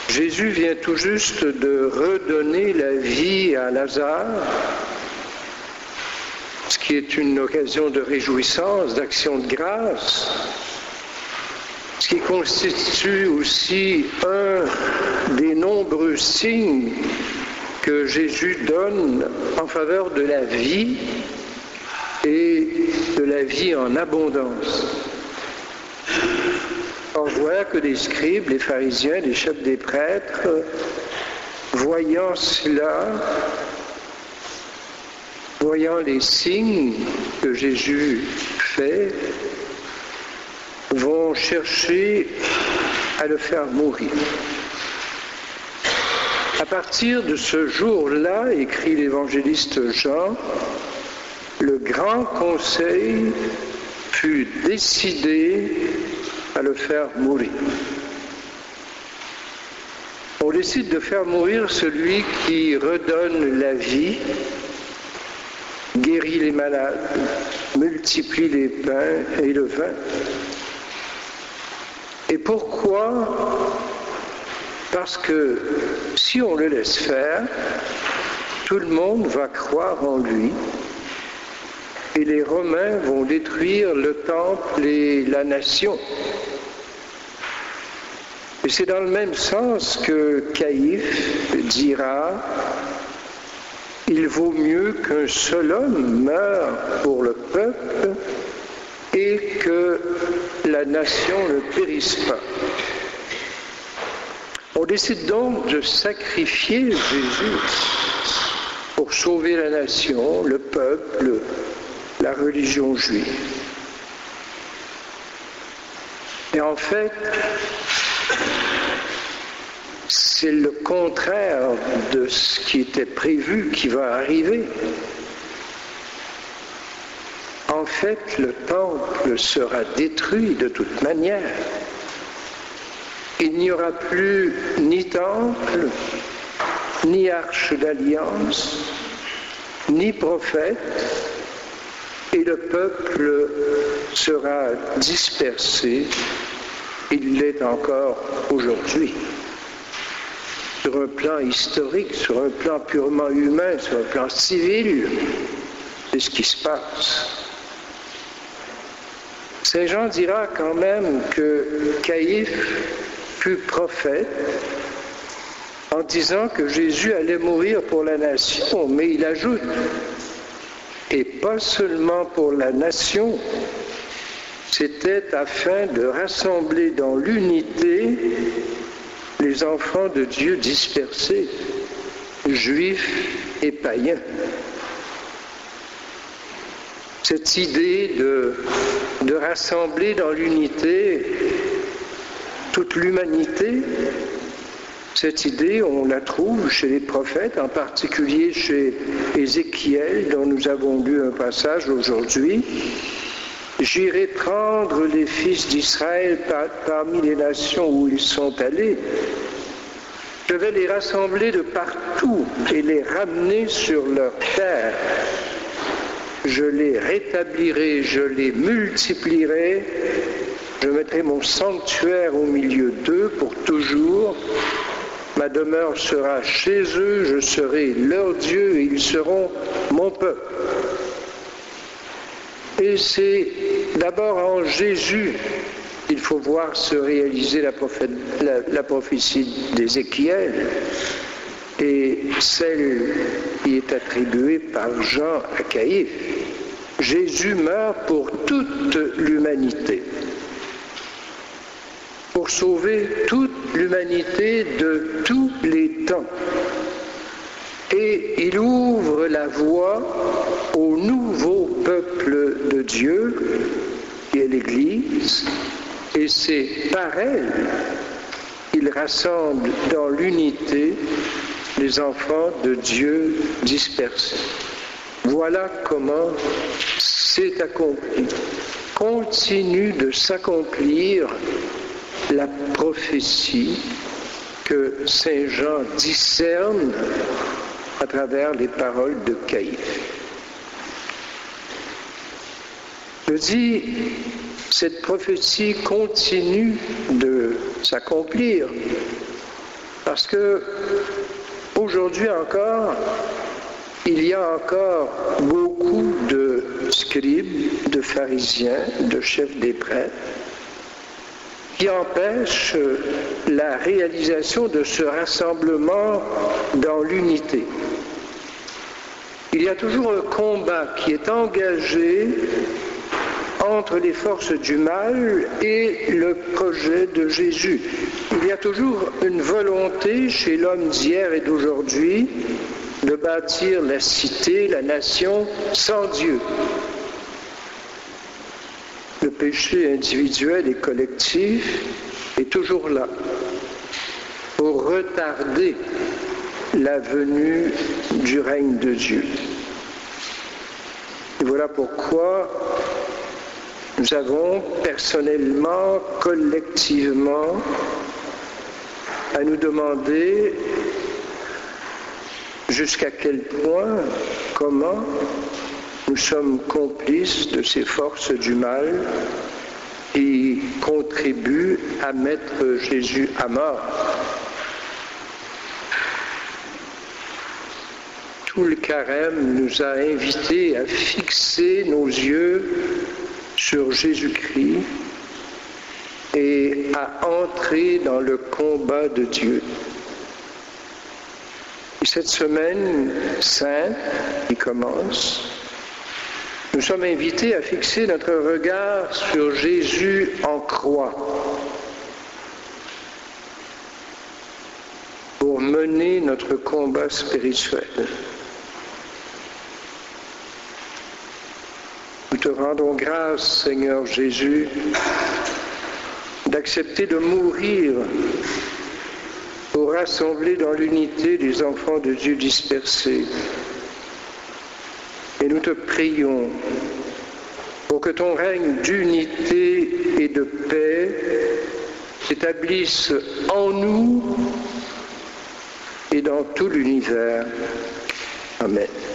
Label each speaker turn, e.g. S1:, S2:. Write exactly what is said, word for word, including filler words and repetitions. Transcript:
S1: Jésus vient tout juste de redonner la vie à Lazare, ce qui est une occasion de réjouissance, d'action de grâce, ce qui constitue aussi un des nombreux signes que Jésus donne en faveur de la vie et de la vie en abondance. Or, voilà que les scribes, les pharisiens, les chefs des prêtres, voyant cela, voyant les signes que Jésus fait, vont chercher à le faire mourir. À partir de ce jour-là, écrit l'évangéliste Jean, le grand conseil fut décidé à le faire mourir. On décide de faire mourir celui qui redonne la vie, guérit les malades, multiplie les pains et le vin. Et pourquoi? Parce que si on le laisse faire, tout le monde va croire en lui et les Romains vont détruire le temple et la nation. Et c'est dans le même sens que Caïphe dira « Il vaut mieux qu'un seul homme meure pour le peuple et que la nation ne périsse pas. » On décide donc de sacrifier Jésus pour sauver la nation, le peuple, la religion juive. Et en fait, c'est le contraire de ce qui était prévu qui va arriver. En fait, le temple sera détruit de toute manière. Il n'y aura plus ni temple, ni arche d'alliance, ni prophète, et le peuple sera dispersé. Il l'est encore aujourd'hui. Sur un plan historique, sur un plan purement humain, sur un plan civil, c'est ce qui se passe. Saint Jean dira quand même que Caïphe fut prophète en disant que Jésus allait mourir pour la nation, mais il ajoute, et pas seulement pour la nation, c'était afin de rassembler dans l'unité les enfants de Dieu dispersés, juifs et païens. Cette idée de, de rassembler dans l'unité toute l'humanité, cette idée, on la trouve chez les prophètes, en particulier chez Ézéchiel, dont nous avons lu un passage aujourd'hui. « J'irai prendre les fils d'Israël par, parmi les nations où ils sont allés. Je vais les rassembler de partout et les ramener sur leur terre. Je les rétablirai, je les multiplierai. Je mettrai mon sanctuaire au milieu d'eux pour toujours. Ma demeure sera chez eux, je serai leur Dieu et ils seront mon peuple. » Et c'est d'abord en Jésus qu'il faut voir se réaliser la, prophète, la, la prophétie d'Ézéchiel et celle qui est attribuée par Jean à Caïphe. Jésus meurt pour toute l'humanité, pour sauver toute l'humanité de tous les temps. Et il ouvre la voie au nouveau peuple de Dieu, qui est l'Église, et c'est par elle qu'il rassemble dans l'unité les enfants de Dieu dispersés. Voilà comment c'est accompli. Continue de s'accomplir la prophétie que Saint Jean discerne à travers les paroles de Caïphe. Je dis, cette prophétie continue de s'accomplir Parce que aujourd'hui encore, il y a encore beaucoup de scribes, de pharisiens, de chefs des prêtres, qui empêchent la réalisation de ce rassemblement dans l'unité. Il y a toujours un combat qui est engagé entre les forces du mal et le projet de Jésus. Il y a toujours une volonté chez l'homme d'hier et d'aujourd'hui de bâtir la cité, la nation sans Dieu. Le péché individuel et collectif est toujours là pour retarder la venue du règne de Dieu. Et voilà pourquoi nous avons personnellement, collectivement, à nous demander jusqu'à quel point, comment nous sommes complices de ces forces du mal qui contribuent à mettre Jésus à mort. Tout le carême nous a invités à fixer nos yeux sur Jésus-Christ et à entrer dans le combat de Dieu. Et cette semaine sainte qui commence, nous sommes invités à fixer notre regard sur Jésus en croix pour mener notre combat spirituel. Nous te rendons grâce, Seigneur Jésus, d'accepter de mourir pour rassembler dans l'unité les enfants de Dieu dispersés. Et nous te prions pour que ton règne d'unité et de paix s'établisse en nous et dans tout l'univers. Amen.